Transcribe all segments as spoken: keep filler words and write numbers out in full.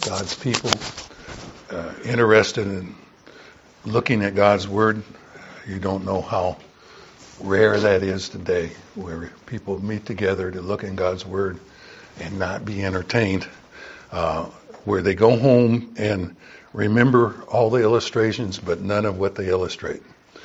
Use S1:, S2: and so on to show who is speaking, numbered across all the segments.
S1: God's people uh, interested in looking at God's Word. You don't know how rare that is today, where people meet together to look in God's Word and not be entertained, uh, where they go home and remember all the illustrations, but none of what they illustrate.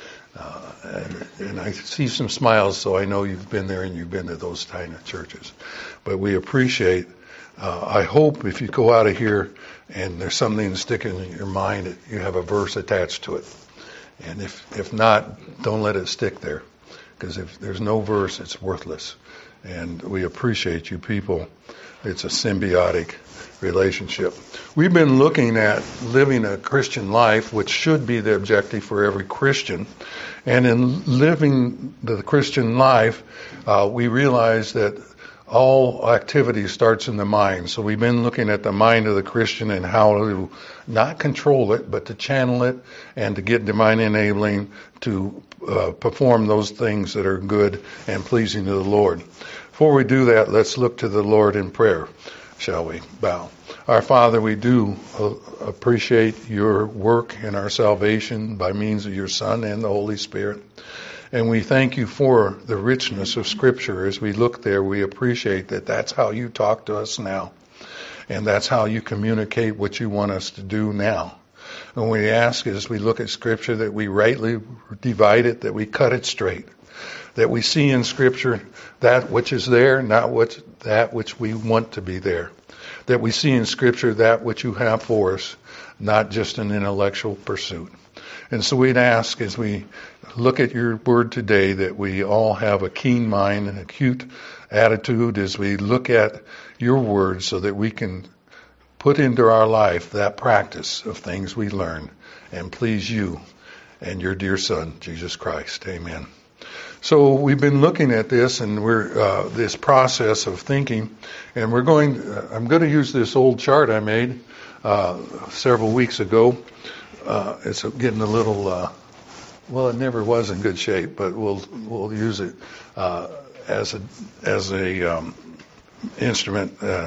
S1: Uh, and, and I see some smiles, so I know you've been there and you've been to those kind of churches. But we appreciate, uh, I hope if you go out of here and there's something sticking in your mind, that you have a verse attached to it. And if, if not, don't let it stick there. Because if there's no verse, it's worthless. And we appreciate you people. It's a symbiotic relationship. We've been looking at living a Christian life, which should be the objective for every Christian. And in living the Christian life, uh, we realize that all activity starts in the mind. So we've been looking at the mind of the Christian and how to not control it, but to channel it and to get divine enabling to uh, perform those things that are good and pleasing to the Lord. Before we do that, let's look to the Lord in prayer, shall we? Bow. Our Father, we do uh, appreciate your work in our salvation by means of your Son and the Holy Spirit. And we thank you for the richness of Scripture. As we look there, we appreciate that that's how you talk to us now. And that's how you communicate what you want us to do now. And we ask as we look at Scripture that we rightly divide it, that we cut it straight. That we see in Scripture that which is there, not what, that which we want to be there. That we see in Scripture that which you have for us, not just an intellectual pursuit. And so we'd ask as we look at your word today that we all have a keen mind and acute attitude as we look at your word so that we can put into our life that practice of things we learn and please you and your dear Son, Jesus Christ. Amen. So we've been looking at this and we're uh, this process of thinking, and we're going. Uh, I'm going to use this old chart I made uh, several weeks ago. Uh, it's getting a little. Uh, well, it never was in good shape, but we'll we'll use it uh, as a as a um, instrument uh,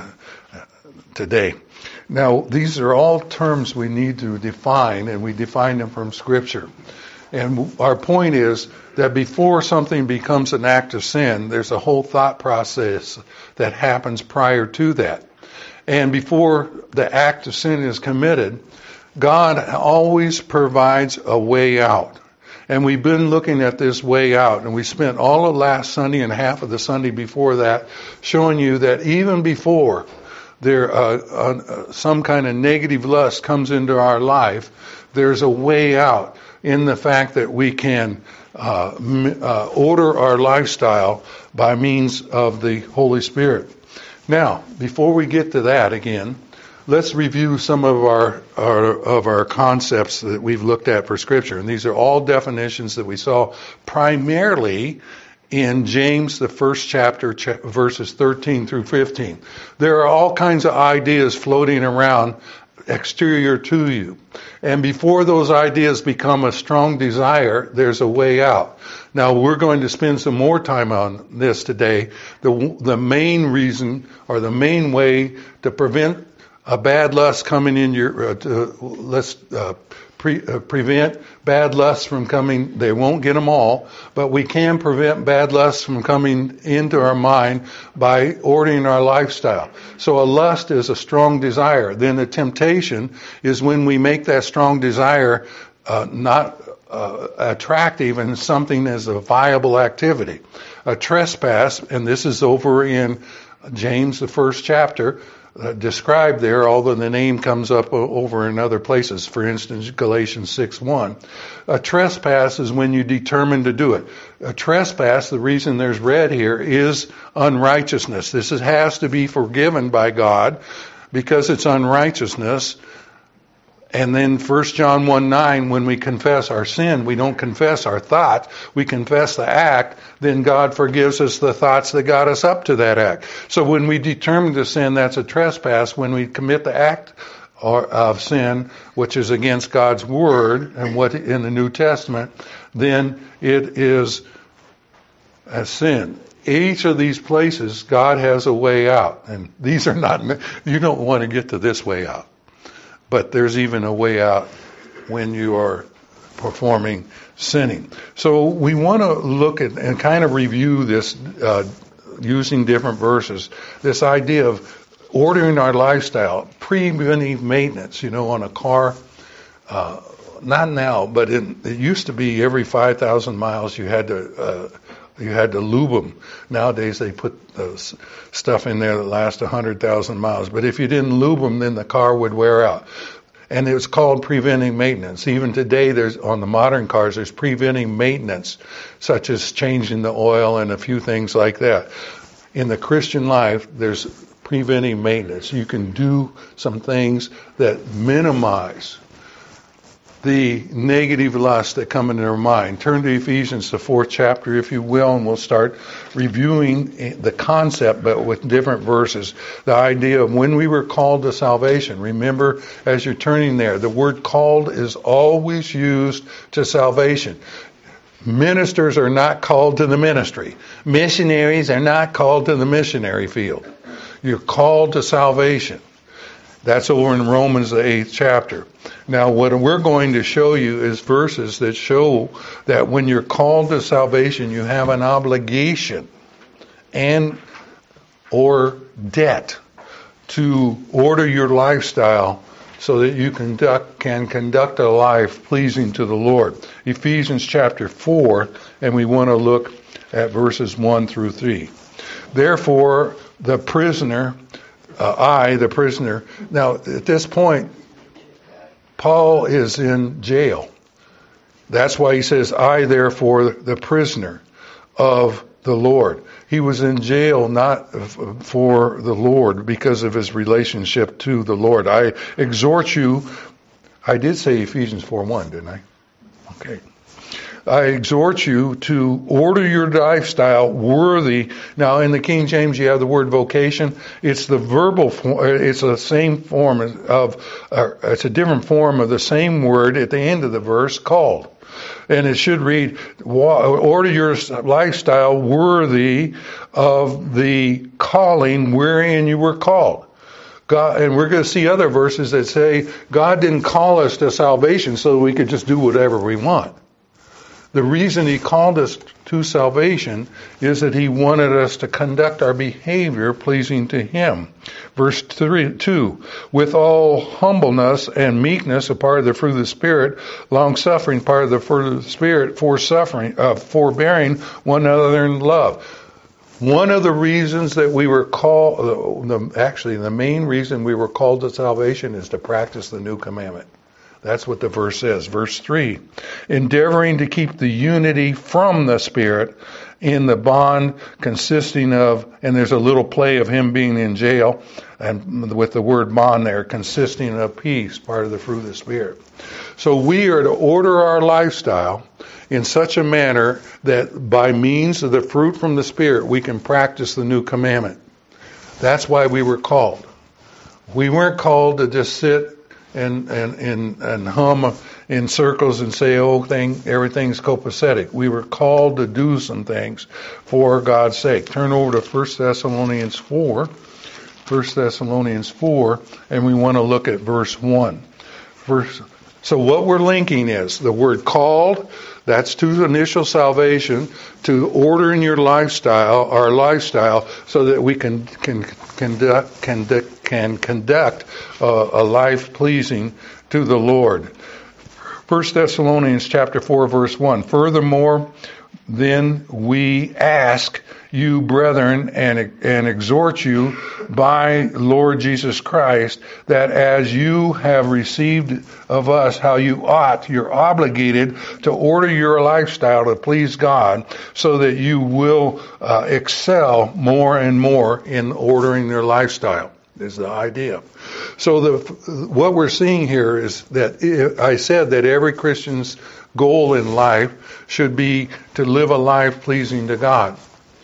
S1: today. Now, these are all terms we need to define, and we define them from Scripture. And our point is that before something becomes an act of sin, there's a whole thought process that happens prior to that. And before the act of sin is committed, God always provides a way out. And we've been looking at this way out, and we spent all of last Sunday and half of the Sunday before that showing you that even before there uh, uh, some kind of negative lust comes into our life, there's a way out in the fact that we can uh, uh, order our lifestyle by means of the Holy Spirit. Now, before we get to that again, let's review some of our, our of our concepts that we've looked at for Scripture. And these are all definitions that we saw primarily in James, the first chapter, ch- verses thirteen through fifteen. There are all kinds of ideas floating around exterior to you. And before those ideas become a strong desire, there's a way out. Now, we're going to spend some more time on this today. The, the main reason or the main way to prevent a bad lust coming in your, uh, to, let's uh, pre, uh, prevent bad lusts from coming. They won't get them all, but we can prevent bad lusts from coming into our mind by ordering our lifestyle. So a lust is a strong desire. Then a temptation is when we make that strong desire uh, not uh, attractive and something as a viable activity. A trespass, and this is over in James, the first chapter, Uh, described there, although the name comes up o- over in other places. For instance, Galatians six one. A trespass is when you determine to do it. A trespass, the reason there's red here, is unrighteousness. This is, has to be forgiven by God because it's unrighteousness. And then First John one nine, when we confess our sin, we don't confess our thought, we confess the act, then God forgives us the thoughts that got us up to that act. So when we determine to sin, that's a trespass. When we commit the act or, of sin, which is against God's Word and what in the New Testament, then it is a sin. Each of these places, God has a way out. And these are not, you don't want to get to this way out. but there's even a way out when you are performing sinning. So we want to look at and kind of review this uh, using different verses. This idea of ordering our lifestyle, preventive maintenance, you know, on a car. Uh, not now, but in, it used to be every five thousand miles you had to uh, you had to lube them. Nowadays they put uh, stuff in there that lasts one hundred thousand miles. But if you didn't lube them, then the car would wear out. And it was called preventive maintenance. Even today, there's on the modern cars, there's preventive maintenance, such as changing the oil and a few things like that. In the Christian life, there's preventive maintenance. You can do some things that minimize the negative lusts that come into our mind. Turn to Ephesians, the fourth chapter, if you will, and we'll start reviewing the concept, but with different verses. The idea of when we were called to salvation. Remember, as you're turning there, the word called is always used to salvation. Ministers are not called to the ministry. Missionaries are not called to the missionary field. You're called to salvation. That's over in Romans, the eighth chapter. Now, what we're going to show you is verses that show that when you're called to salvation, you have an obligation and or debt to order your lifestyle so that you conduct, can conduct a life pleasing to the Lord. Ephesians chapter four, and we want to look at verses one through three. Therefore, the prisoner, uh, I, the prisoner. Now, at this point, Paul is in jail. That's why he says, I, therefore, the prisoner of the Lord. He was in jail not for the Lord because of his relationship to the Lord. I exhort you, I did say Ephesians four one, didn't I? Okay. I exhort you to order your lifestyle worthy. Now, in the King James, you have the word vocation. It's the verbal form. It's the same form of, uh, it's a different form of the same word at the end of the verse, called. And it should read, order your lifestyle worthy of the calling wherein you were called. God, and we're going to see other verses that say God didn't call us to salvation so we could just do whatever we want. The reason he called us to salvation is that he wanted us to conduct our behavior pleasing to him. Verse three, two, with all humbleness and meekness, a part of the fruit of the Spirit, long-suffering, part of the fruit of the Spirit, for suffering, uh, forbearing one another in love. One of the reasons that we were called, uh, the, actually the main reason we were called to salvation is to practice the new commandment. That's what the verse says. Verse three, endeavoring to keep the unity from the Spirit in the bond consisting of, and there's a little play of him being in jail, and with the word bond there, consisting of peace, part of the fruit of the Spirit. So we are to order our lifestyle in such a manner that by means of the fruit from the Spirit, we can practice the new commandment. That's why we were called. We weren't called to just sit and and and, and hum in circles and say, oh, thing, everything's copacetic. We were called to do some things for God's sake. Turn over to First Thessalonians four. First Thessalonians four, and we want to look at verse one. Verse, so what we're linking is the word called, that's to initial salvation, to ordering your lifestyle, our lifestyle, so that we can can conduct conduct can conduct uh, a life pleasing to the Lord. First Thessalonians chapter four, verse one. Furthermore, then we ask you, brethren, and, and exhort you by Lord Jesus Christ, that as you have received of us how you ought, you're obligated to order your lifestyle to please God, so that you will uh, excel more and more in ordering your lifestyle. Is the idea. So the what we're seeing here is that I said that every Christian's goal in life should be to live a life pleasing to God.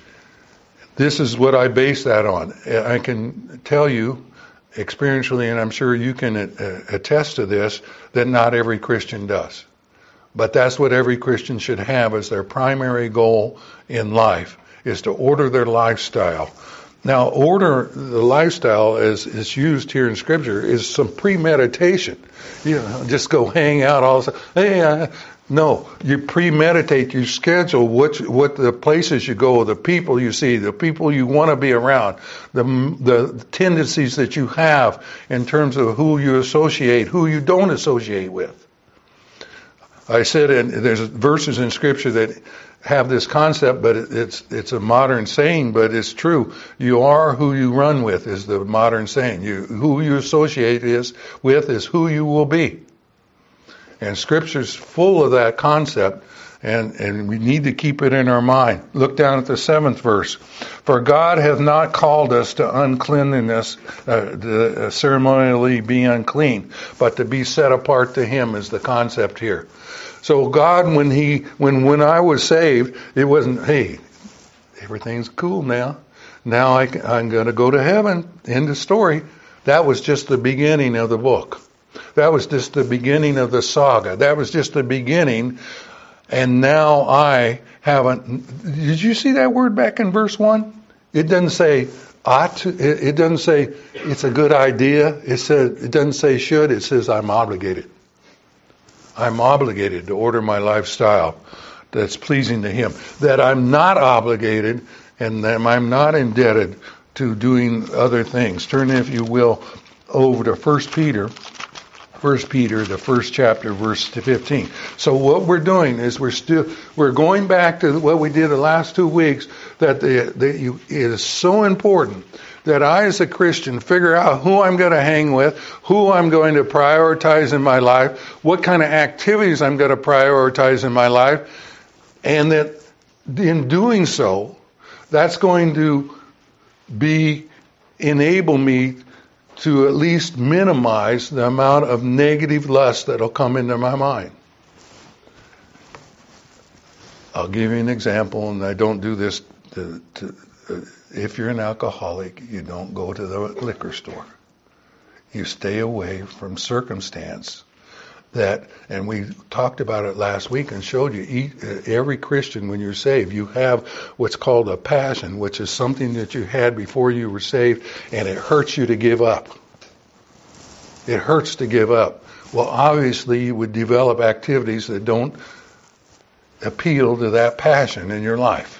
S1: This is what I base that on. I can tell you experientially, and I'm sure you can attest to this, that not every Christian does. But that's what every Christian should have as their primary goal in life, is to order their lifestyle Now, order, the lifestyle as is used here in Scripture, is some premeditation. You know, just go hang out all the time. Hey, uh, no, you premeditate, you schedule what what the places you go, the people you see, the people you want to be around, the the tendencies that you have in terms of who you associate, who you don't associate with. I said, and there's verses in Scripture that have this concept, but it's it's a modern saying, but it's true. You are who you run with is the modern saying. You who you associate is with is who you will be. And Scripture's full of that concept, and, and we need to keep it in our mind. Look down at the seventh verse. For God hath not called us to uncleanliness, uh, to ceremonially be unclean, but to be set apart to Him is the concept here. So God, when He, when when I was saved, it wasn't, hey, everything's cool now. Now I, I'm going to go to heaven. End of story. That was just the beginning of the book. That was just the beginning of the saga. That was just the beginning. And now I haven't. Did you see that word back in verse one? It doesn't say ought to. It, it doesn't say it's a good idea. It says, it doesn't say should. It says I'm obligated. I'm obligated to order my lifestyle that's pleasing to Him. That I'm not obligated and that I'm not indebted to doing other things. Turn, if you will, over to First Peter. First Peter, the first chapter, verse fifteen. So what we're doing is we're still we're going back to what we did the last two weeks. That the, the you, it is so important that I, as a Christian, figure out who I'm going to hang with, who I'm going to prioritize in my life, what kind of activities I'm going to prioritize in my life, and that in doing so, that's going to be enable me to at least minimize the amount of negative lust that will come into my mind. I'll give you an example, and I don't do this to, to uh, if you're an alcoholic, you don't go to the liquor store. You stay away from circumstance that, and we talked about it last week and showed you, each, every Christian, when you're saved, you have what's called a passion, which is something that you had before you were saved, and it hurts you to give up. It hurts to give up. Well, obviously, you would develop activities that don't appeal to that passion in your life.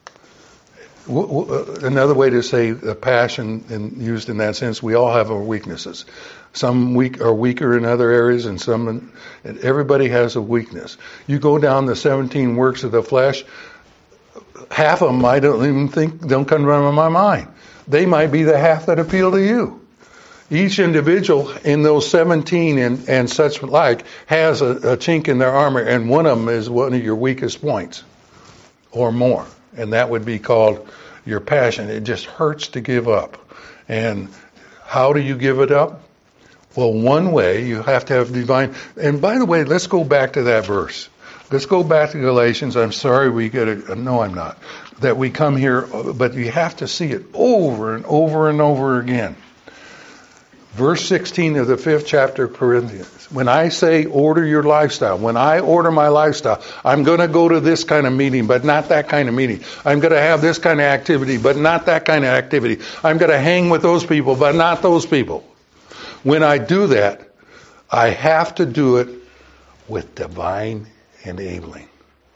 S1: Another way to say a passion, and used in that sense, we all have our weaknesses. Some weak are weaker in other areas, and some, and everybody has a weakness. You go down the seventeen works of the flesh, half of them I don't even think don't come to my mind. They might be the half that appeal to you. Each individual in those seventeen and, and such like has a, a chink in their armor, and one of them is one of your weakest points or more. And that would be called your passion. It just hurts to give up. And how do you give it up? Well, one way, you have to have divine. And by the way, let's go back to that verse. Let's go back to Galatians. I'm sorry we get it. No, I'm not. That we come here, but you have to see it over and over and over again. Verse sixteen of the fifth chapter of Corinthians. When I say order your lifestyle, when I order my lifestyle, I'm going to go to this kind of meeting, but not that kind of meeting. I'm going to have this kind of activity, but not that kind of activity. I'm going to hang with those people, but not those people. When I do that, I have to do it with divine enabling.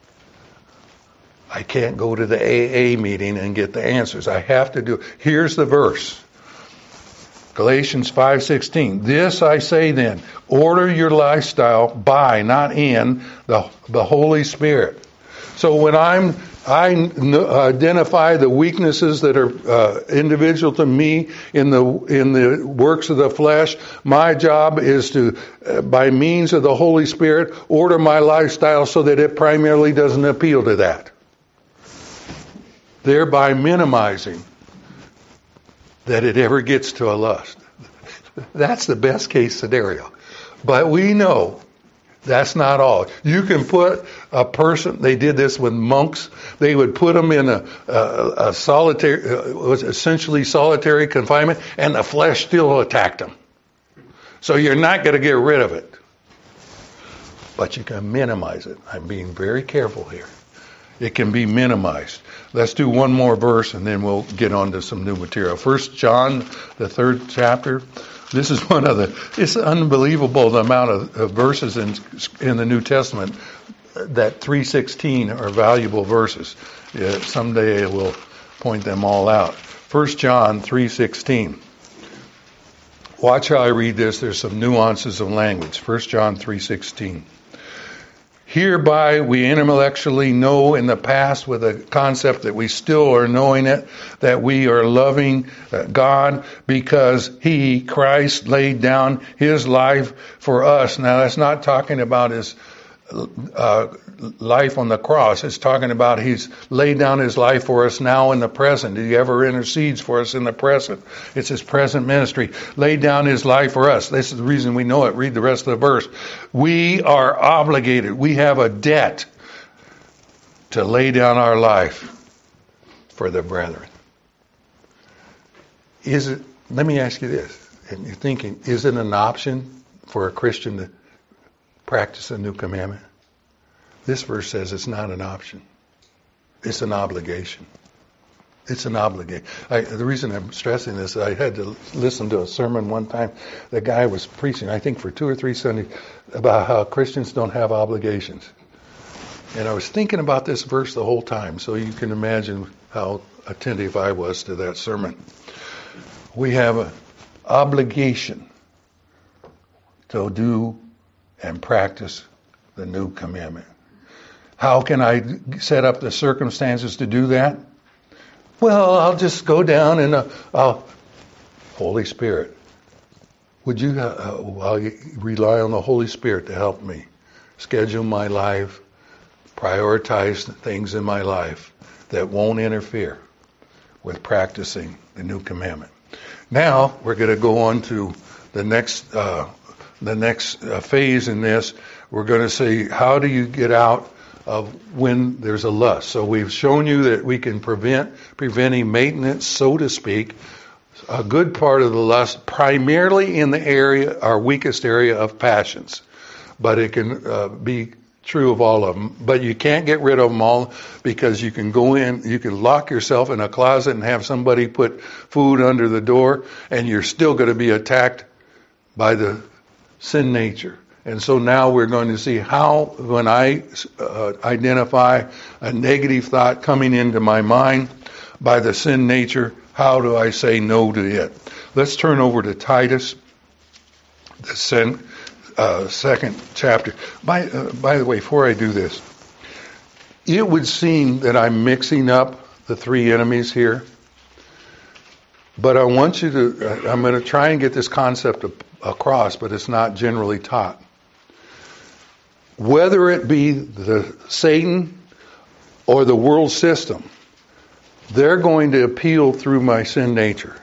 S1: I can't go to the A A meeting and get the answers. I have to do it. Here's the verse. Galatians five sixteen. This I say then, order your lifestyle by, not in, the, the Holy Spirit. So when I'm, I identify the weaknesses that are uh, individual to me in the in the works of the flesh, my job is to, uh, by means of the Holy Spirit, order my lifestyle so that it primarily doesn't appeal to that. Thereby minimizing that it ever gets to a lust. That's the best case scenario. But we know that's not all. You can put a person, they did this with monks, they would put them in a, a, a solitary, uh, was essentially solitary confinement, and the flesh still attacked them. So you're not going to get rid of it. But you can minimize it. I'm being very careful here. It can be minimized. Let's do one more verse and then we'll get on to some new material. First John, the third chapter. This is one of the, it's unbelievable the amount of, of verses in, in the New Testament. That three sixteen are valuable verses. Yeah, someday we'll point them all out. First John three sixteen. Watch how I read this. There's some nuances of language. First John three sixteen. Hereby we intellectually know in the past with a concept that we still are knowing it, that we are loving God because He, Christ, laid down His life for us. Now that's not talking about His uh, life on the cross. It's talking about He's laid down His life for us now in the present. He ever intercedes for us in the present. It's His present ministry. Laid down His life for us. This is the reason we know it. Read the rest of the verse. We are obligated. We have a debt to lay down our life for the brethren. Is it, let me ask you this. And you're thinking, is it an option for a Christian to practice a new commandment? This verse says it's not an option. It's an obligation. It's an obligation. I, the reason I'm stressing this, I had to listen to a sermon one time. The guy was preaching, I think for two or three Sundays, about how Christians don't have obligations. And I was thinking about this verse the whole time, so you can imagine how attentive I was to that sermon. We have an obligation to do and practice the new commandment. How can I set up the circumstances to do that? Well, I'll just go down and uh, I'll, Holy Spirit, would you uh, I'll rely on the Holy Spirit to help me schedule my life, prioritize things in my life that won't interfere with practicing the new commandment. Now we're going to go on to the next uh, the next uh, phase in this. We're going to see how do you get out of when there's a lust. So we've shown you that we can prevent preventing maintenance, so to speak, a good part of the lust, primarily in the area, our weakest area of passions. But it can uh, be true of all of them. But you can't get rid of them all because you can go in, you can lock yourself in a closet and have somebody put food under the door, and you're still going to be attacked by the sin nature. And so now we're going to see how, when I uh, identify a negative thought coming into my mind by the sin nature, how do I say no to it? Let's turn over to Titus, the sin, uh, second chapter. By, uh, by the way, before I do this, it would seem that I'm mixing up the three enemies here. But I want you to, uh, I'm going to try and get this concept across, but it's not generally taught. Whether it be the Satan or the world system, they're going to appeal through my sin nature.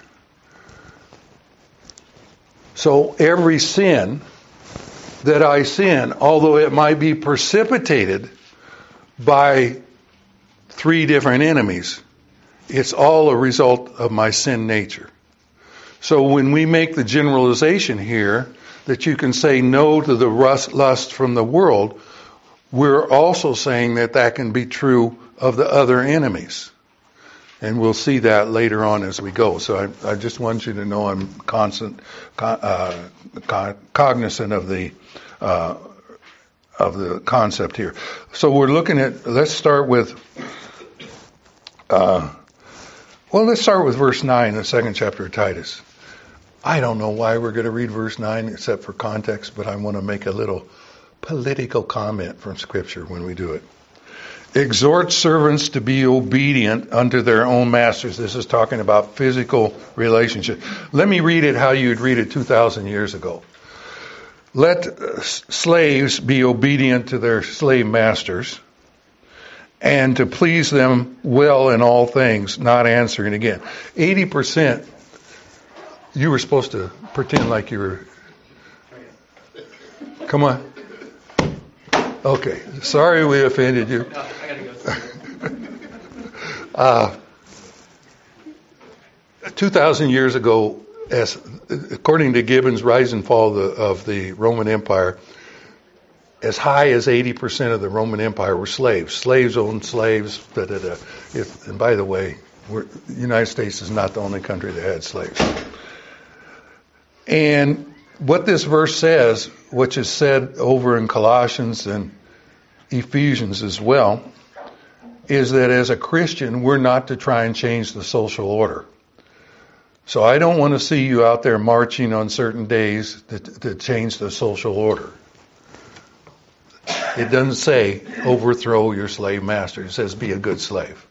S1: So every sin that I sin, although it might be precipitated by three different enemies, it's all a result of my sin nature. So when we make the generalization here that you can say no to the lust from the world, we're also saying that that can be true of the other enemies. And we'll see that later on as we go. So I, I just want you to know I'm constant, uh, cognizant of the uh, of the concept here. So we're looking at, let's start with, uh, well, let's start with verse nine, the second chapter of Titus. I don't know why we're going to read verse nine except for context, but I want to make a little political comment from Scripture when we do it. Exhort servants to be obedient unto their own masters. This is talking about physical relationship. Let me read it how you'd read it two thousand years ago. Let uh, slaves be obedient to their slave masters, and to please them well in all things, not answering again. eighty percent, you were supposed to pretend like you were... Come on. Okay. Sorry we offended you.
S2: No, I gotta go.
S1: uh, two thousand years ago, as according to Gibbon's Rise and Fall of the, of the Roman Empire, as high as eighty percent of the Roman Empire were slaves. Slaves owned slaves. Da, da, da. If, and by the way, we're, the United States is not the only country that had slaves. And what this verse says, which is said over in Colossians and Ephesians as well, is that as a Christian, we're not to try and change the social order. So I don't want to see you out there marching on certain days to, to change the social order. It doesn't say overthrow your slave master. It says be a good slave.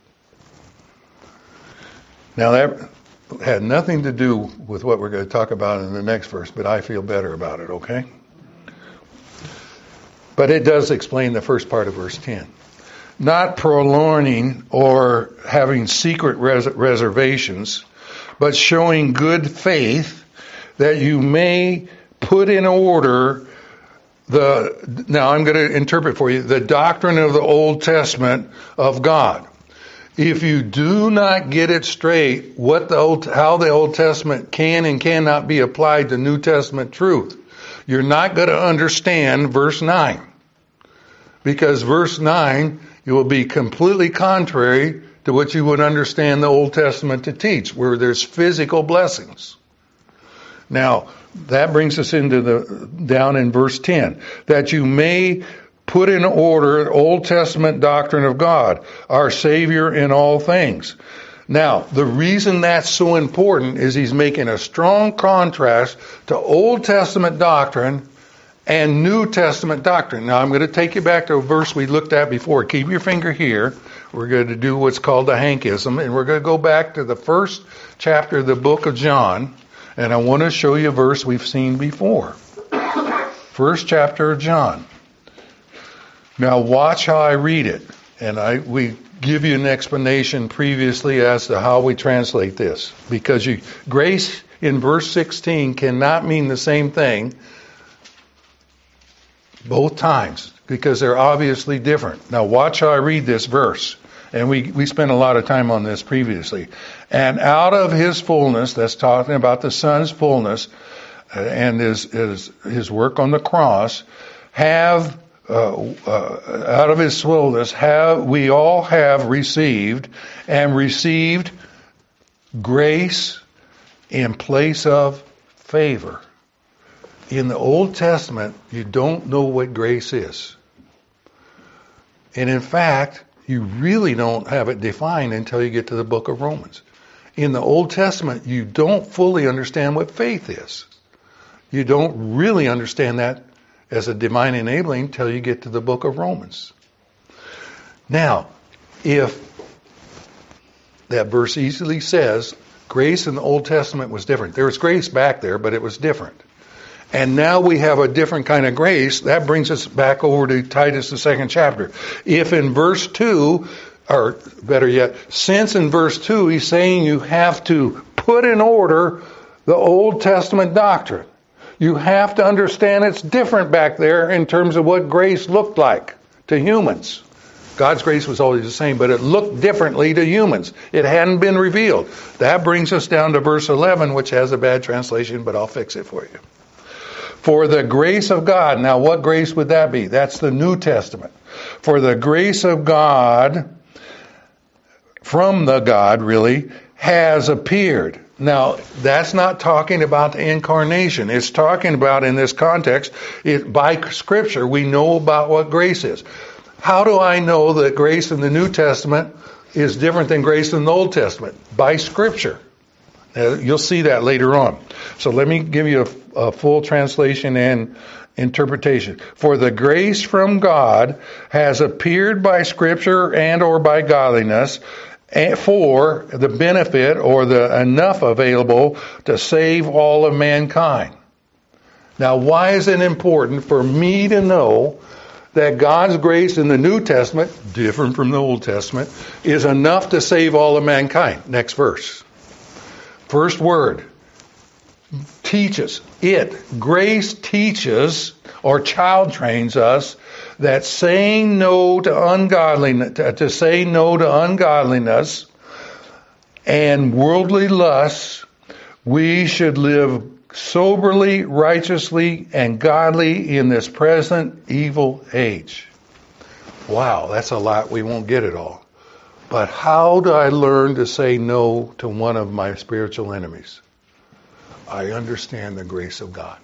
S1: Now that had nothing to do with what we're going to talk about in the next verse, but I feel better about it, okay? But it does explain the first part of verse ten. Not purloining or having secret res- reservations, but showing good faith that you may put in order the, now I'm going to interpret for you, the doctrine of the Old Testament of God. If you do not get it straight, what the old, how the Old Testament can and cannot be applied to New Testament truth, you're not going to understand verse nine. Because verse nine, it will be completely contrary to what you would understand the Old Testament to teach, where there's physical blessings. Now, that brings us into the, down in verse ten, that you may put in order Old Testament doctrine of God, our Savior in all things. Now, the reason that's so important is he's making a strong contrast to Old Testament doctrine and New Testament doctrine. Now, I'm going to take you back to a verse we looked at before. Keep your finger here. We're going to do what's called the Hankism, and we're going to go back to the first chapter of the book of John, and I want to show you a verse we've seen before. First chapter of John. Now, watch how I read it, and I we give you an explanation previously as to how we translate this, because you, grace in verse sixteen cannot mean the same thing both times, because they're obviously different. Now watch how I read this verse. And we, we spent a lot of time on this previously. And out of his fullness, that's talking about the Son's fullness, uh, and his, his, his work on the cross, have, uh, uh, out of his fullness, have, we all have received, and received grace in place of favor. In the Old Testament, you don't know what grace is. And in fact, you really don't have it defined until you get to the book of Romans. In the Old Testament, you don't fully understand what faith is. You don't really understand that as a divine enabling until you get to the book of Romans. Now, if that verse easily says grace in the Old Testament was different. There was grace back there, but it was different. And now we have a different kind of grace. That brings us back over to Titus, the second chapter. If in verse two, or better yet, since in verse two he's saying you have to put in order the Old Testament doctrine. You have to understand it's different back there in terms of what grace looked like to humans. God's grace was always the same, but it looked differently to humans. It hadn't been revealed. That brings us down to verse eleven, which has a bad translation, but I'll fix it for you. For the grace of God. Now, what grace would that be? That's the New Testament. For the grace of God, from the God, really, has appeared. Now, that's not talking about the incarnation. It's talking about, in this context, it, by Scripture, we know about what grace is. How do I know that grace in the New Testament is different than grace in the Old Testament? By Scripture. Uh, you'll see that later on. So let me give you a, a full translation and interpretation. For the grace from God has appeared by Scripture and or by godliness for the benefit or the enough available to save all of mankind. Now, why is it important for me to know that God's grace in the New Testament, different from the Old Testament, is enough to save all of mankind? Next verse. First word, teaches. It, grace teaches or child trains us that saying no to ungodliness, to say no to ungodliness and worldly lusts, we should live soberly, righteously, and godly in this present evil age. Wow, that's a lot. We won't get it all. But how do I learn to say no to one of my spiritual enemies? I understand the grace of God.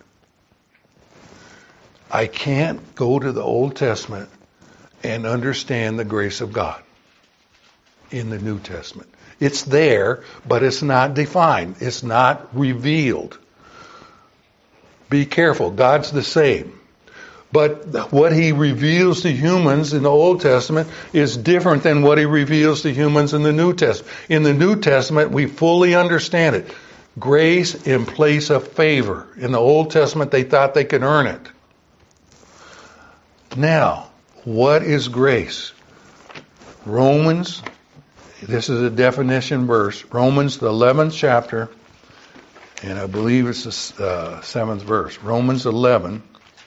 S1: I can't go to the Old Testament and understand the grace of God in the New Testament. It's there, but it's not defined. It's not revealed. Be careful. God's the same. But what He reveals to humans in the Old Testament is different than what He reveals to humans in the New Testament. In the New Testament, we fully understand it. Grace in place of favor. In the Old Testament, they thought they could earn it. Now, what is grace? Romans, this is a definition verse. Romans, the eleventh chapter, and I believe it's the uh, seventh verse. Romans eleven.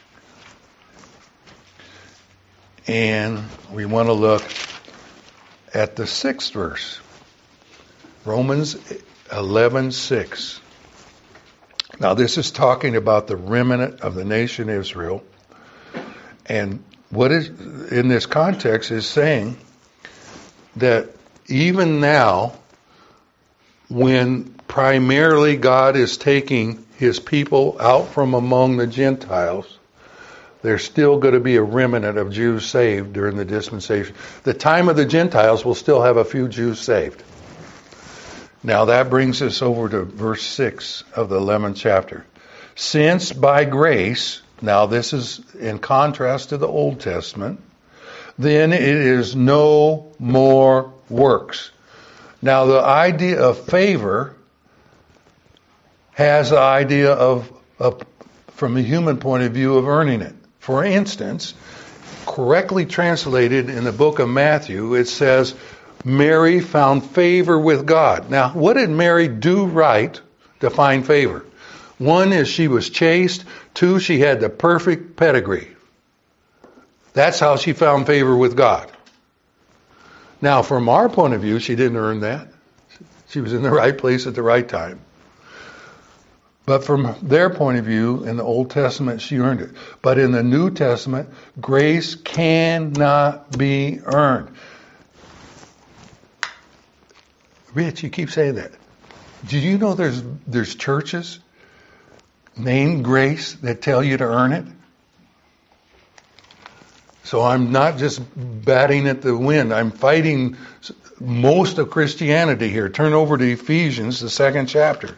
S1: And we want to look at the sixth verse. Romans eleven six. Now this is talking about the remnant of the nation Israel. And what is in this context is saying that even now, when primarily God is taking His people out from among the Gentiles, there's still going to be a remnant of Jews saved during the dispensation. The time of the Gentiles will still have a few Jews saved. Now that brings us over to verse six of the eleventh chapter. Since by grace, now this is in contrast to the Old Testament, then it is no more works. Now the idea of favor has the idea of, of from a human point of view, of earning it. For instance, correctly translated in the book of Matthew, it says, Mary found favor with God. Now, what did Mary do right to find favor? One is she was chaste. Two, she had the perfect pedigree. That's how she found favor with God. Now, from our point of view, she didn't earn that. She was in the right place at the right time. But from their point of view, in the Old Testament, she earned it. But in the New Testament, grace cannot be earned. Rich, you keep saying that. Do you know there's there's churches named Grace that tell you to earn it? So I'm not just batting at the wind. I'm fighting most of Christianity here. Turn over to Ephesians, the second chapter.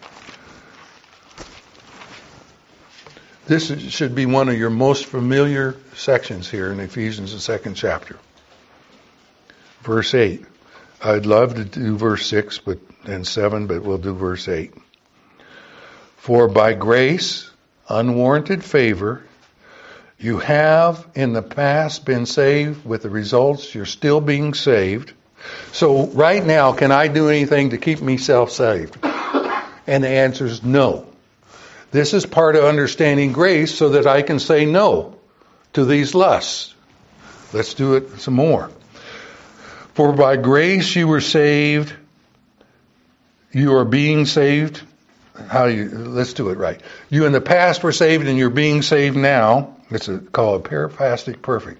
S1: This should be one of your most familiar sections here in Ephesians, the second chapter. Verse eight. I'd love to do verse six but and seven, but we'll do verse eight. For by grace, unwarranted favor, you have in the past been saved with the results you're still being saved. So right now, can I do anything to keep myself saved? And the answer is no. This is part of understanding grace so that I can say no to these lusts. Let's do it some more. For by grace you were saved. You are being saved. How you? Let's do it right. You in the past were saved and you're being saved now. It's a, called a periphrastic perfect.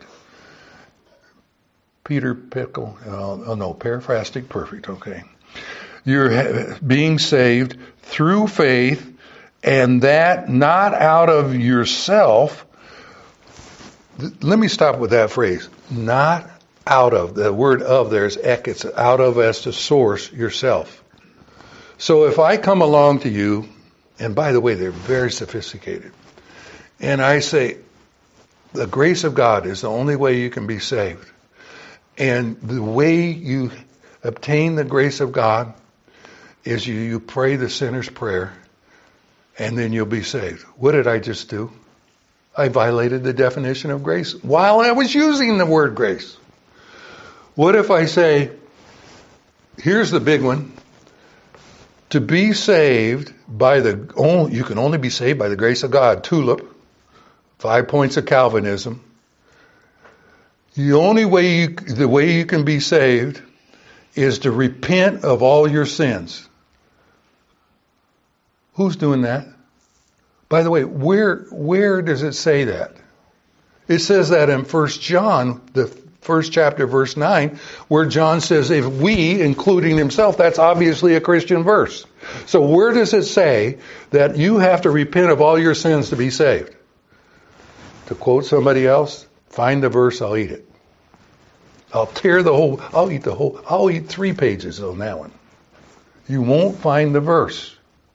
S1: Peter Pickle. Uh, oh no, periphrastic perfect. Okay. You're being saved through faith. And that not out of yourself. Let me stop with that phrase. Not out of. The word of there is ek. It's out of as to source yourself. So if I come along to you, and by the way, they're very sophisticated, and I say, the grace of God is the only way you can be saved. And the way you obtain the grace of God is you, you pray the sinner's prayer. And then you'll be saved. What did I just do? I violated the definition of grace while I was using the word grace. What if I say, here's the big one. To be saved by the, only, you can only be saved by the grace of God. Tulip. Five points of Calvinism. The only way you, the way you can be saved is to repent of all your sins. Who's doing that? By the way, where where does it say that? It says that in First John, the first chapter, verse nine, where John says, if we, including himself, that's obviously a Christian verse. So where does it say that you have to repent of all your sins to be saved? To quote somebody else, find the verse, I'll eat it. I'll tear the whole, I'll eat the whole, I'll eat three pages on that one. You won't find the verse.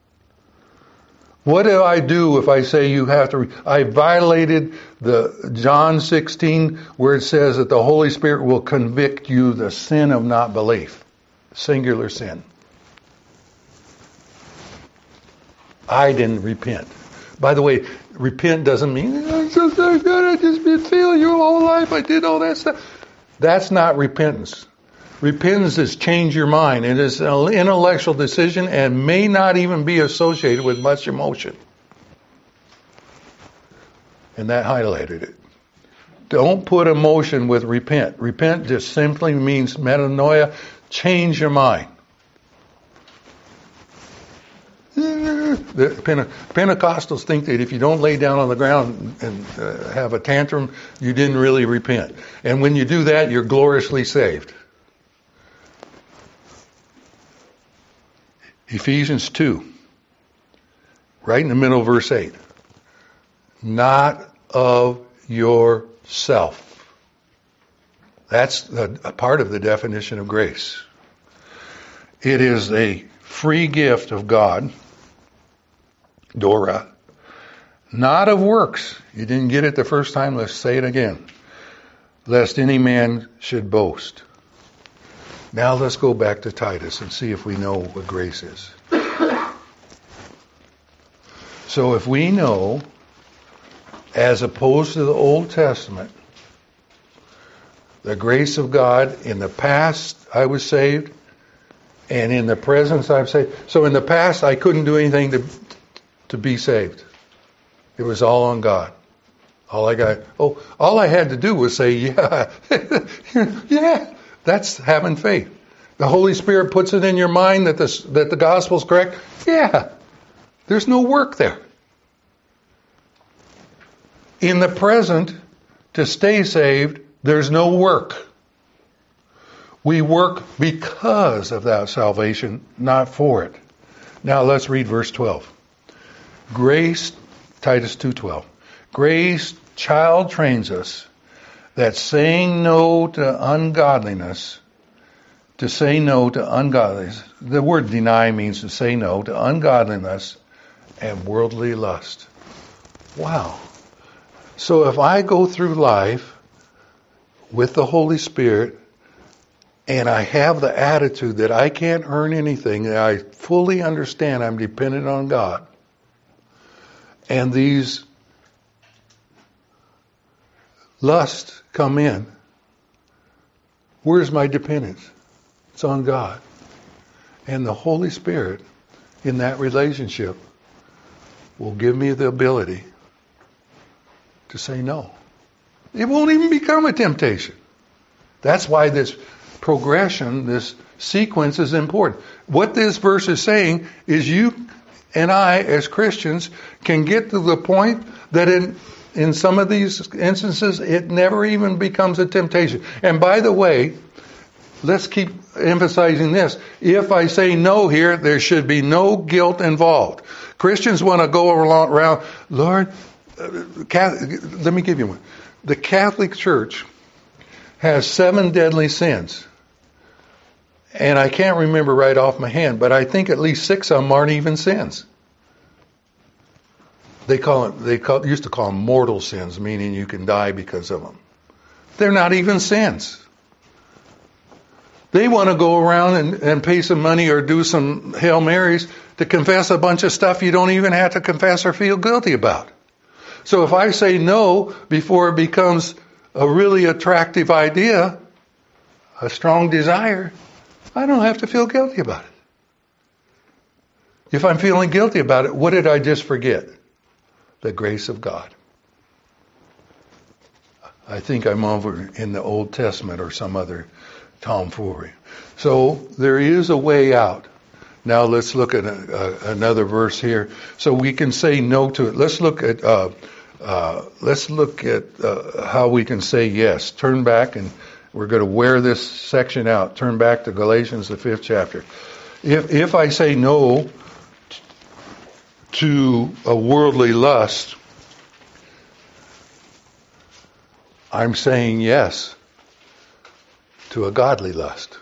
S1: What do I do if I say you have to, re- I violated the John sixteen where it says that the Holy Spirit will convict you the sin of not belief. Singular sin. I didn't repent. By the way, repent doesn't mean, I'm so sorry, God, I just been failing your whole life, I did all that stuff. That's not repentance. Repentance is change your mind. It is an intellectual decision and may not even be associated with much emotion. And that highlighted it. Don't put emotion with repent. Repent just simply means metanoia, change your mind. The Pentecostals think that if you don't lay down on the ground and uh, have a tantrum, you didn't really repent. And when you do that, you're gloriously saved. Ephesians two, right in the middle of verse eight. Not of yourself. That's a, a part of the definition of grace. It is a free gift of God, Dora, not of works. You didn't get it the first time, let's say it again. Lest any man should boast. Now let's go back to Titus and see if we know what grace is. So if we know, as opposed to the Old Testament, the grace of God, in the past I was saved, and in the present I'm saved. So in the past I couldn't do anything to to be saved. It was all on God. All I got, oh, all I had to do was say, yeah, yeah. That's having faith. The Holy Spirit puts it in your mind that the, that the gospel's correct. Yeah. There's no work there. In the present, to stay saved, there's no work. We work because of that salvation, not for it. Now let's read verse twelve. Grace, Titus two twelve. Grace, child trains us that saying no to ungodliness, to say no to ungodliness, the word deny means to say no to ungodliness and worldly lust. Wow. So if I go through life with the Holy Spirit and I have the attitude that I can't earn anything, that I fully understand I'm dependent on God, and these lusts come in, where's my dependence? It's on God. And the Holy Spirit in that relationship will give me the ability to say no. It won't even become a temptation. That's why this progression, this sequence is important. What this verse is saying is you and I, as Christians, can get to the point that in in some of these instances, it never even becomes a temptation. And by the way, let's keep emphasizing this. If I say no here, there should be no guilt involved. Christians want to go around, Lord, Catholic, let me give you one. The Catholic Church has seven deadly sins. And I can't remember right off my hand, but I think at least six of them aren't even sins. They call it, they call, used to call them mortal sins, meaning you can die because of them. They're not even sins. They want to go around and, and pay some money or do some Hail Marys to confess a bunch of stuff you don't even have to confess or feel guilty about. So if I say no before it becomes a really attractive idea, a strong desire, I don't have to feel guilty about it. If I'm feeling guilty about it, what did I just forget? The grace of God. I think I'm over in the Old Testament or some other tomfoolery. So there is a way out. Now let's look at a, a, another verse here, so we can say no to it. Let's look at uh, uh, let's look at uh, how we can say yes. Turn back, and we're going to wear this section out. Turn back to Galatians, the fifth chapter. If if I say no to a worldly lust, I'm saying yes to a godly lust.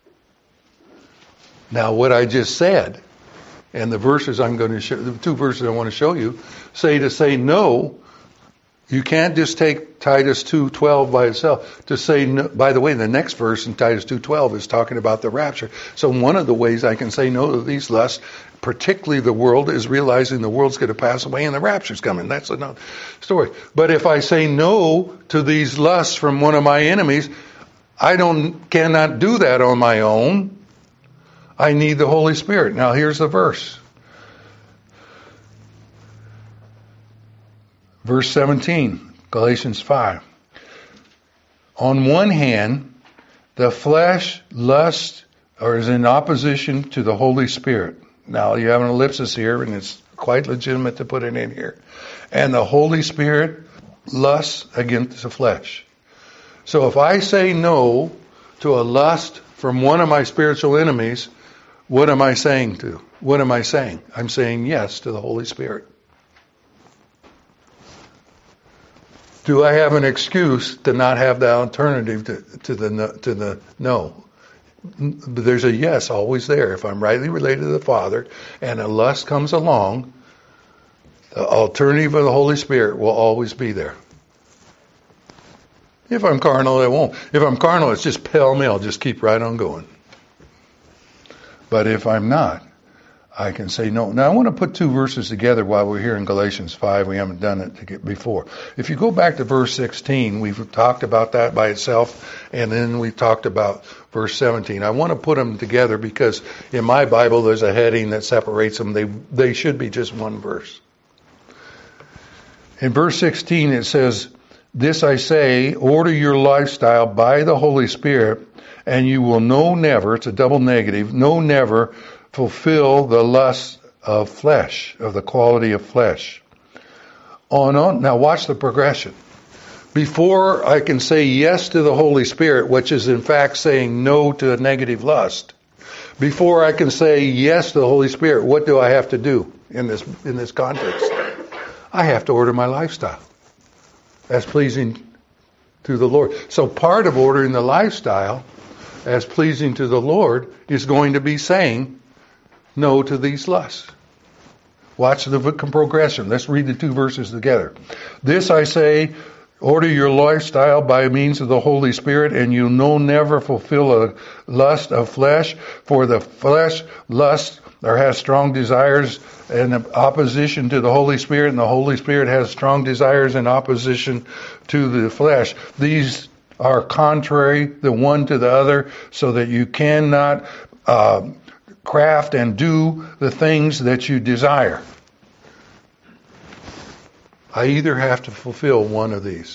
S1: Now, what I just said, and the verses I'm going to show, the two verses I want to show you, say to say no. You can't just take Titus two twelve by itself to say no. By the way, the next verse in Titus two twelve is talking about the rapture. So one of the ways I can say no to these lusts, particularly the world, is realizing the world's going to pass away and the rapture's coming. That's another story. But if I say no to these lusts from one of my enemies, I don't cannot do that on my own. I need the Holy Spirit. Now here's the verse. Verse seventeen, Galatians five. On one hand, the flesh lusts or is in opposition to the Holy Spirit. Now you have an ellipsis here, and it's quite legitimate to put it in here. And the Holy Spirit lusts against the flesh. So if I say no to a lust from one of my spiritual enemies, what am I saying to? What am I saying? I'm saying yes to the Holy Spirit. Do I have an excuse to not have the alternative to, to the no, to the no? But there's a yes always there. If I'm rightly related to the Father and a lust comes along, the alternative of the Holy Spirit will always be there. If I'm carnal, it won't. If I'm carnal, it's just pell-mell. Just keep right on going. But if I'm not, I can say no. Now I want to put two verses together while we're here in Galatians five. We haven't done it to get before. If you go back to verse sixteen, we've talked about that by itself, and then we talked about verse seventeen. I want to put them together because in my Bible there's a heading that separates them. They they should be just one verse. In verse sixteen it says, "This I say, order your lifestyle by the Holy Spirit, and you will no never," it's a double negative, "no never fulfill the lust of flesh," of the quality of flesh. On on. Now watch the progression. Before I can say yes to the Holy Spirit, which is in fact saying no to a negative lust, before I can say yes to the Holy Spirit, what do I have to do in this in this context? I have to order my lifestyle as pleasing to the Lord. So part of ordering the lifestyle as pleasing to the Lord is going to be saying no to these lusts. Watch the progression. Let's read the two verses together. "This I say, order your lifestyle by means of the Holy Spirit, and you no never fulfill a lust of flesh, for the flesh lusts or has strong desires in opposition to the Holy Spirit, and the Holy Spirit has strong desires in opposition to the flesh. These are contrary the one to the other, so that you cannot uh, craft and do the things that you desire." I either have to fulfill one of these.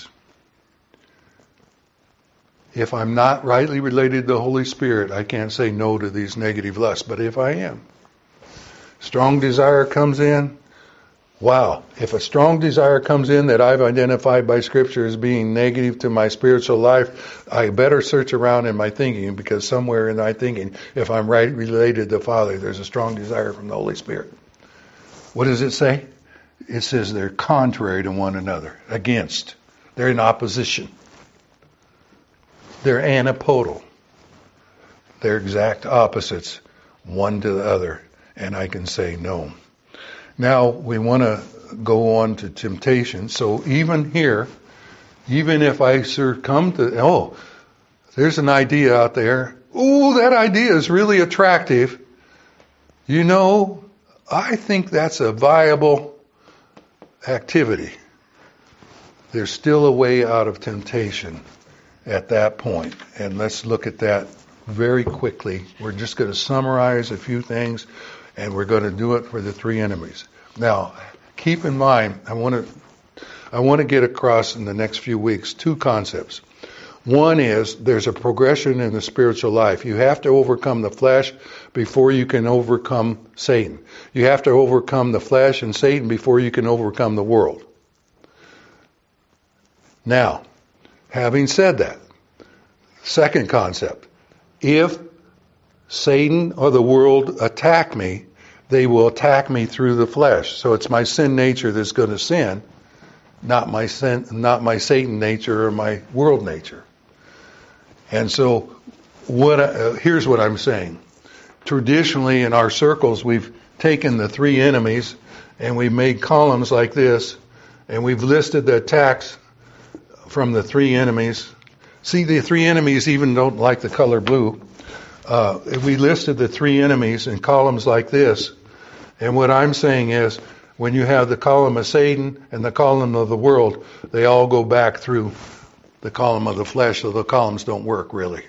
S1: If I'm not rightly related to the Holy Spirit, I can't say no to these negative lusts. But if I am, strong desire comes in. Wow. If a strong desire comes in that I've identified by Scripture as being negative to my spiritual life, I better search around in my thinking, because somewhere in my thinking, if I'm right related to the Father, there's a strong desire from the Holy Spirit. What does it say? It says they're contrary to one another, against. They're in opposition. They're antipodal. They're exact opposites, one to the other, and I can say no. Now we want to go on to temptation. So even here, even if I succumb to, oh, there's an idea out there. Ooh, that idea is really attractive. You know, I think that's a viable activity. There's still a way out of temptation at that point. And let's look at that very quickly. We're just going to summarize a few things, and we're going to do it for the three enemies. Now, keep in mind, I want to I want to get across in the next few weeks two concepts. One is there's a progression in the spiritual life. You have to overcome the flesh before you can overcome Satan. You have to overcome the flesh and Satan before you can overcome the world. Now, having said that, second concept, if Satan or the world attack me, they will attack me through the flesh. So it's my sin nature that's going to sin, not my sin, not my Satan nature or my world nature. And so, what? Uh, here's what I'm saying. Traditionally, in our circles, we've taken the three enemies and we've made columns like this, and we've listed the attacks from the three enemies. See, the three enemies even don't like the color blue. Uh, we listed the three enemies in columns like this, and what I'm saying is, when you have the column of Satan and the column of the world, they all go back through the column of the flesh, so the columns don't work really.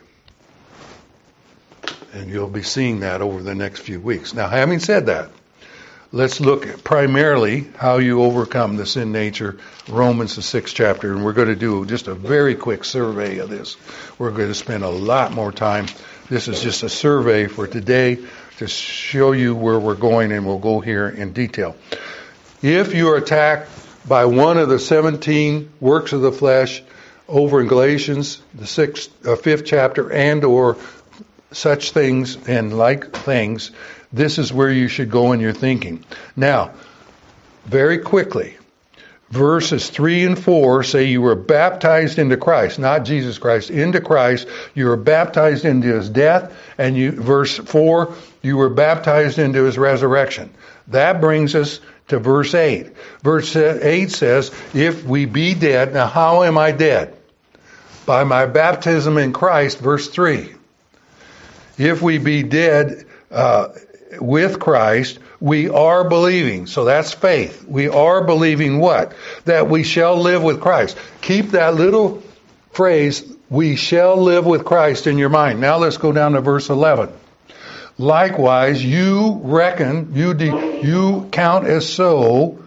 S1: And you'll be seeing that over the next few weeks. Now, having said that, let's look at primarily how you overcome the sin nature, Romans the sixth chapter, and we're going to do just a very quick survey of this. We're going to spend a lot more time. This is just a survey for today to show you where we're going, and we'll go here in detail. If you're attacked by one of the seventeen works of the flesh over in Galatians, the sixth, uh, fifth chapter, and or such things and like things, this is where you should go in your thinking. Now, very quickly, verses three and four say you were baptized into Christ, not Jesus Christ, into Christ. You were baptized into His death, and you, verse four, you were baptized into His resurrection. That brings us to verse eight. Verse eight says, if we be dead, now how am I dead? By my baptism in Christ, verse three. If we be dead uh, with Christ, we are believing. So that's faith. We are believing what? That we shall live with Christ. Keep that little phrase, we shall live with Christ, in your mind. Now let's go down to verse eleven. Likewise, you reckon, you de- you count as so,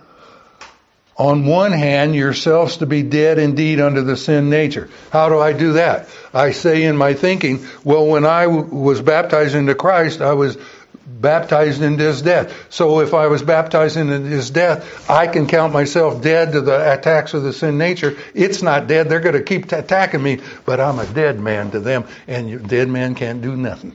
S1: on one hand, yourselves to be dead indeed under the sin nature. How do I do that? I say in my thinking, well, when I w- was baptized into Christ, I was baptized into His death. So if I was baptized into His death, I can count myself dead to the attacks of the sin nature. It's not dead. They're going to keep t- attacking me, but I'm a dead man to them, and you, dead man can't do nothing.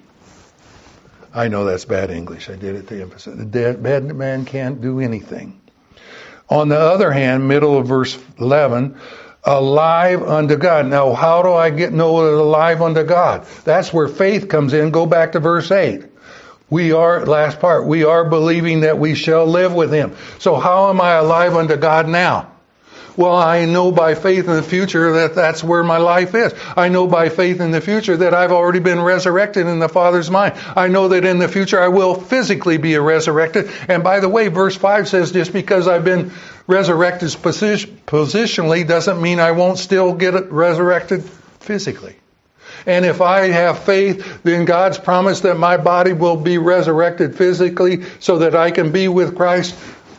S1: I know that's bad English. I did it to emphasize. The dead, dead man can't do anything. On the other hand, middle of verse eleven, alive unto God. Now, how do I get know that alive unto God? That's where faith comes in. Go back to verse eight. We are, last part, we are believing that we shall live with Him. So how am I alive unto God now? Well, I know by faith in the future that that's where my life is. I know by faith in the future that I've already been resurrected in the Father's mind. I know that in the future I will physically be resurrected. And by the way, verse five says just because I've been resurrected position, positionally doesn't mean I won't still get resurrected physically. And if I have faith, then God's promise that my body will be resurrected physically so that I can be with Christ.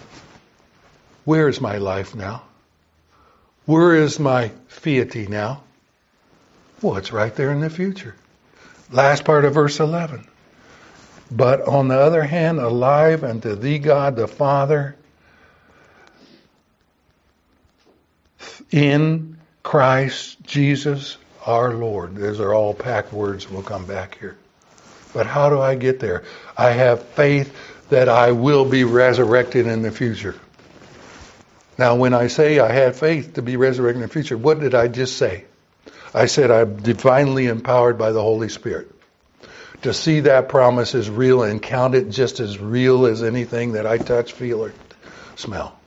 S1: Where is my life now? Where is my fiat now? Well, it's right there in the future. Last part of verse eleven. But on the other hand, alive unto thee, God the Father, in Christ Jesus our Lord. Those are all packed words. We'll come back here. But how do I get there? I have faith that I will be resurrected in the future. Now, when I say I had faith to be resurrected in the future, what did I just say? I said I'm divinely empowered by the Holy Spirit to see that promise as real and count it just as real as anything that I touch, feel, or smell.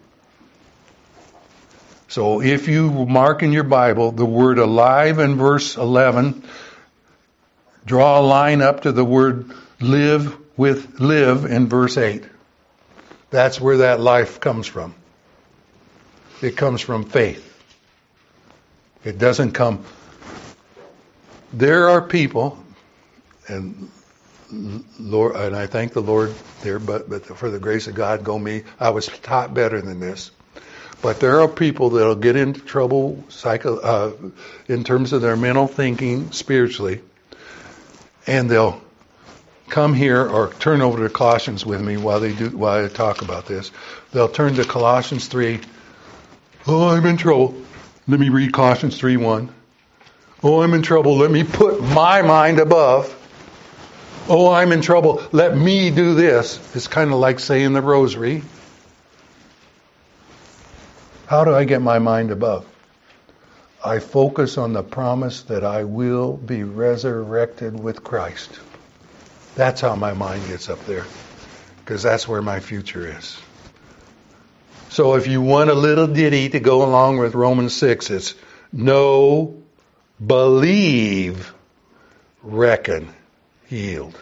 S1: So if you mark in your Bible the word alive in verse eleven, draw a line up to the word live with live in verse eight. That's where that life comes from. It comes from faith. It doesn't come. There are people, and Lord, and I thank the Lord there, but, but for the grace of God, go me. I was taught better than this. But there are people that'll get into trouble psycho, uh, in terms of their mental thinking spiritually, and they'll come here or turn over to Colossians with me while they do while I talk about this. They'll turn to Colossians three. Oh, I'm in trouble. Let me read Colossians three one. Oh, I'm in trouble. Let me put my mind above. Oh, I'm in trouble. Let me do this. It's kind of like saying the rosary. How do I get my mind above? I focus on the promise that I will be resurrected with Christ. That's how my mind gets up there, because that's where my future is. So if you want a little ditty to go along with Romans six, it's know, believe, reckon, yield.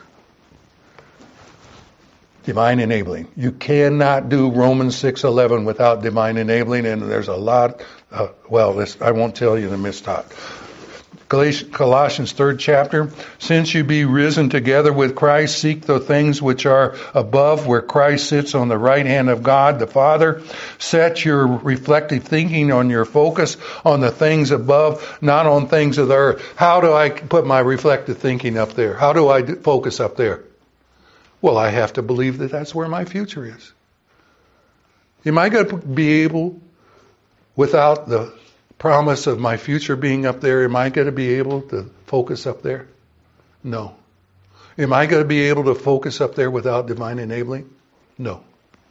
S1: Divine enabling. You cannot do Romans six eleven without divine enabling, and there's a lot, uh, well, this, I won't tell you the mistaught. Colossians third chapter, since you be risen together with Christ, seek the things which are above, where Christ sits on the right hand of God the Father. Set your reflective thinking on your focus on the things above, not on things of the earth. How do I put my reflective thinking up there? How do I focus up there? Well, I have to believe that that's where my future is. Am I going to be able, without the promise of my future being up there, am I going to be able to focus up there? No. Am I going to be able to focus up there without divine enabling? No.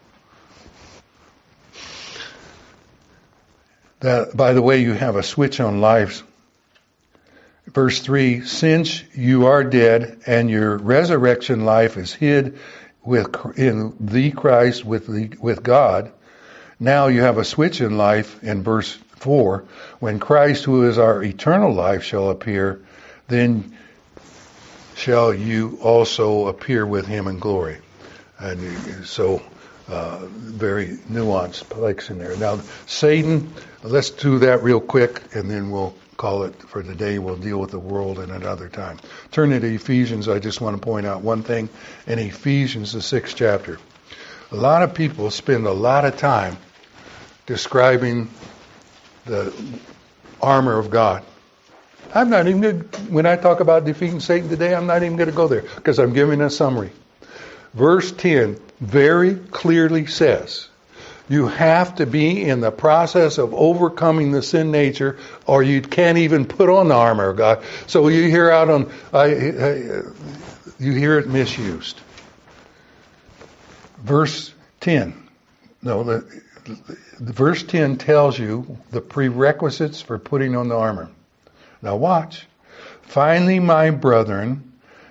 S1: That, by the way, you have a switch on lives. Verse three, since you are dead and your resurrection life is hid with in the Christ with the, with God, now you have a switch in life in verse four, when Christ, who is our eternal life, shall appear, then shall you also appear with him in glory. And so, uh, very nuanced place in there. Now, Satan, let's do that real quick, and then we'll call it for the day. We'll deal with the world in another time. Turn to Ephesians. I just want to point out one thing. In Ephesians, the sixth chapter, a lot of people spend a lot of time describing the armor of God. I'm not even going to, when I talk about defeating Satan today, I'm not even going to go there, because I'm giving a summary. Verse ten very clearly says, you have to be in the process of overcoming the sin nature, or you can't even put on the armor of God. So you hear out on, I, I, you hear it misused. Verse ten, no, the, the verse ten tells you the prerequisites for putting on the armor. Now watch. Finally, my brethren,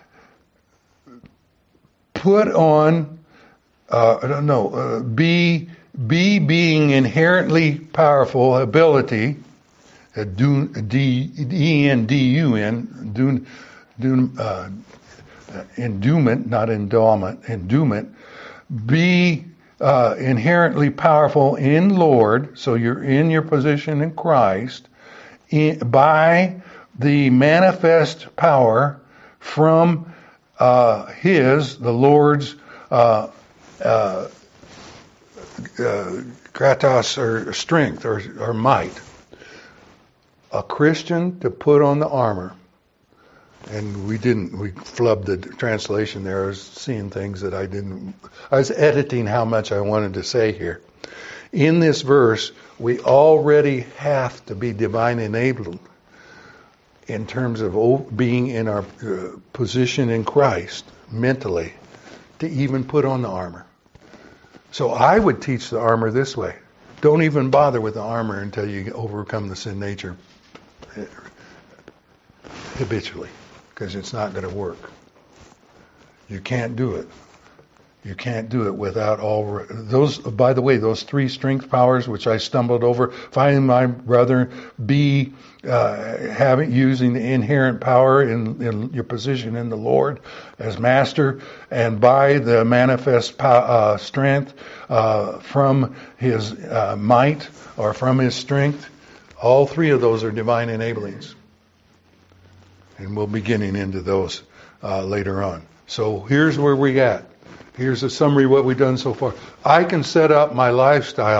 S1: put on, uh, I don't know, uh, be, be being inherently powerful ability, uh, do, D E N D U N, do, do, uh, endowment, not endowment, endowment, be uh, inherently powerful in Lord, so you're in your position in Christ, in, by the manifest power from uh, His, the Lord's, uh, uh, uh, kratos, or strength, or, or might. A Christian to put on the armor. And we didn't, we flubbed the translation there. I was seeing things that I didn't, I was editing how much I wanted to say here. In this verse, we already have to be divine enabled in terms of being in our uh, position in Christ mentally to even put on the armor. So I would teach the armor this way. Don't even bother with the armor until you overcome the sin nature habitually, because it's not going to work. You can't do it. You can't do it without all those. By the way, those three strength powers which I stumbled over. Find my brother, be uh, having using the inherent power in, in your position in the Lord as master, and by the manifest pow, uh, strength uh, from His uh, might or from His strength. All three of those are divine enablings, and we'll be getting into those uh, later on. So here's where we at. Here's a summary of what we've done so far. I can set up my lifestyle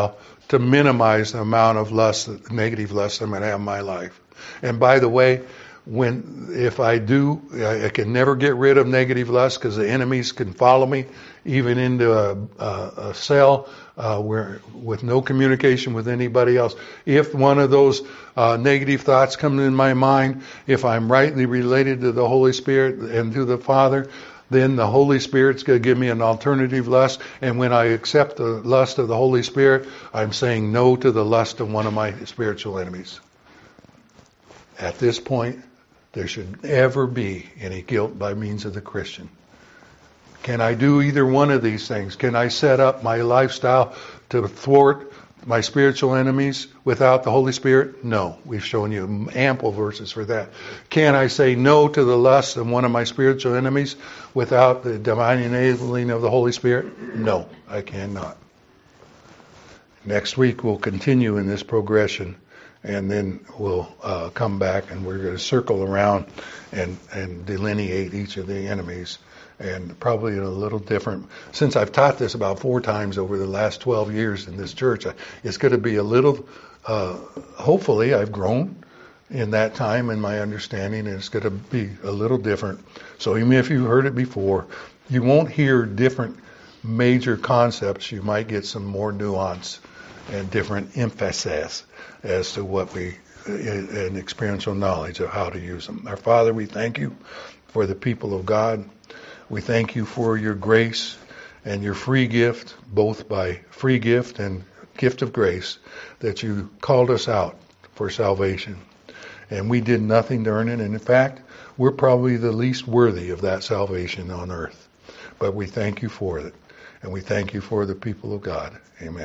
S1: to minimize the amount of lust, negative lust I'm going to have in my life. And by the way, when if I do, I, I can never get rid of negative lust because the enemies can follow me even into a, a, a cell uh, where with no communication with anybody else. If one of those uh, negative thoughts come in my mind, if I'm rightly related to the Holy Spirit and to the Father, then the Holy Spirit's going to give me an alternative lust. And when I accept the lust of the Holy Spirit, I'm saying no to the lust of one of my spiritual enemies. At this point, there should never be any guilt by means of the Christian. Can I do either one of these things? Can I set up my lifestyle to thwart my spiritual enemies without the Holy Spirit? No. We've shown you ample verses for that. Can I say no to the lust of one of my spiritual enemies without the divine enabling of the Holy Spirit? No, I cannot. Next week we'll continue in this progression. And then we'll uh, come back and we're going to circle around and, and delineate each of the enemies. And probably in a little different, since I've taught this about four times over the last twelve years in this church, it's going to be a little, uh, hopefully I've grown in that time in my understanding, and it's going to be a little different. So even if you've heard it before, you won't hear different major concepts. You might get some more nuance and different emphasis as to what we, an experiential knowledge of how to use them. Our Father, we thank you for the people of God. We thank you for your grace and your free gift, both by free gift and gift of grace, that you called us out for salvation. And we did nothing to earn it. And in fact, we're probably the least worthy of that salvation on earth. But we thank you for it. And we thank you for the people of God. Amen.